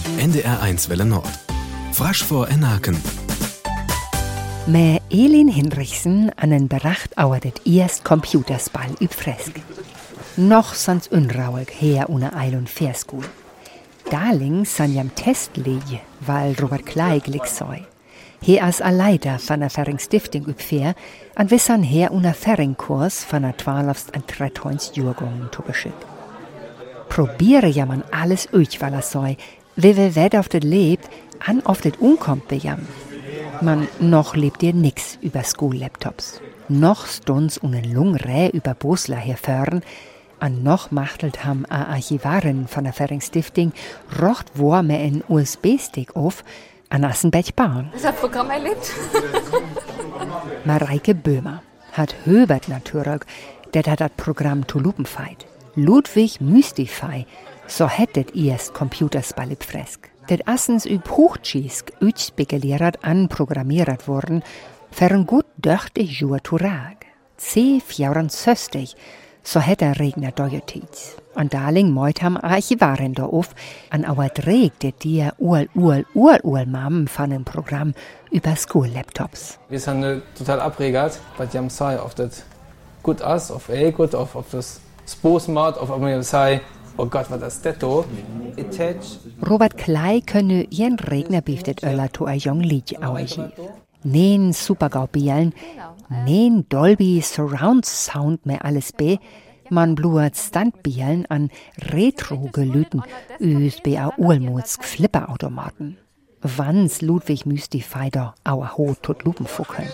NDR1 Welle Nord. Frasch vor Enaken. Med Elin Hinrichsen an en beracht auer det erst Computerspall üb Fresk. Noch sans unrauig her una Eil- und Fährskul. Darling san jam Testlege, weil Robert Klei glick sei. He as a Leiter van der Ferring Stifting üb Fair, an wissan her una Ferringkurs van der 12. an 13. Jurgung to beschick. Probiere ja man alles uch, weil sei, wie wed auf det lebt, an auf det unkommt bejam. Man noch lebt ihr nix über School-Laptops. Noch stunds unen Lungrä über Bosler herförn, an noch machtelt ham a Archivarin von der Ferring Stifting rocht wo me en USB-Stick auf, an Assenbech bauen. Das hat Programm erlebt. Mareike Böhmer hat Höbert natürlich, der hat das Programm to Lupenfeit. Ludwig Mystify, so hättet erst Computerspall üb Fresk. Det assens üb Hochschiesk utspekuliert anprogrammiert worden, fern gut döchtig Jur Turag. C64, so hätt Regner Dojotits. Und Darling meut ham Archivarin da auf, an auer trägte dir Mammen von dem Programm über School-Laptops. Wir sind total abregert, weil die haben sei auf das gut aus, auf gut, auf das Spo-Smart, auf mir sei, oh Gott, was ist das da? Robert Klei könne ihren Regner biftet öller to a jong Lied auerhief. Nen Supergau-Bielen, nen Dolby Surround Sound mehr alles be, man bluert Standbielen an Retro-Gelüten USB Ulmuts Flipperautomaten. Wanns Ludwig Mystify da auer ho tot Lupenfuckeln.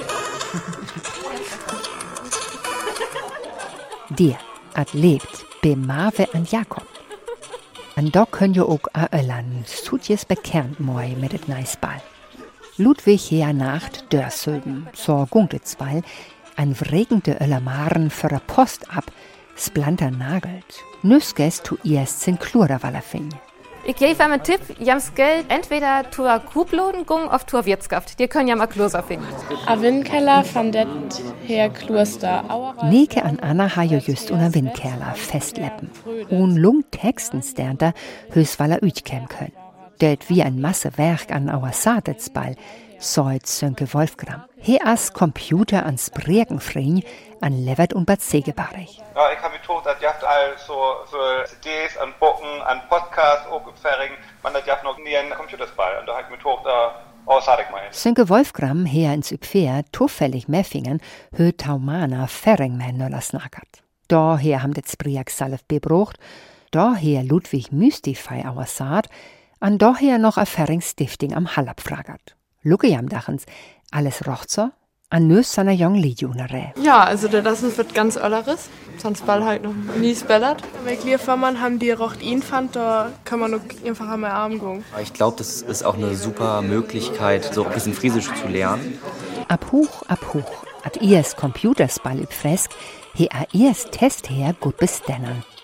Dir at lebt be Marve an Jakob. An da könnt ihr auch a öllern, sutjes bekernt moi mit et nice Ball. Ludwig her Nacht dörsöben, so gungtet's weil, an wregende Öllermaren für a Post ab, splanter nagelt. Nüsges tu erst sin Klurderwaller fing. Ich gebe einem Tipp, jams Geld entweder zur Kubloden gung auf zur Wirtschaft. Die können ja mal Kloster finden. A Windkeller von det her Kloster. Neke an Anna ha jo just una Windkeller festleppen. Un lung Texten sternter höchstwaller ütkäm können. Det wie ein Massewerk an auer Satetsball, soit Sönke Wolfgram. He as Computer ans Bregenfring an Levert und Bad Segebarich. Ja, ich habe gedacht, dass ihr all so CDs, an Bocken, an Podcasts, auch Ferring, man hat ja noch nie einen Computerspall. Und da habe ich mir gedacht, sag ich mal. Sönke Wolfgram her ins Üpfer, zufällig Meffingen, hö Taumana Ferringmen nöller snackert. Daher ham det Spriak Salef bebrucht, daher Ludwig Mystify auer Saat, an daher noch a Ferring Stifting am Hallab fragert. Lucke jam dachens, alles rocht so, an nös seiner jong Lidjunere. Ja, also der Lassen wird ganz ölleres, sonst Ball halt noch nie spellert. Bei Klierfirmen haben die rocht ihn fand, da kann man noch einfach am Arm gehen. Ich glaube, das ist auch eine super Möglichkeit, so ein bisschen Friesisch zu lernen. Ab hoch, at erst Computerspall üb Fresk, he a erst Test her gut bestennern.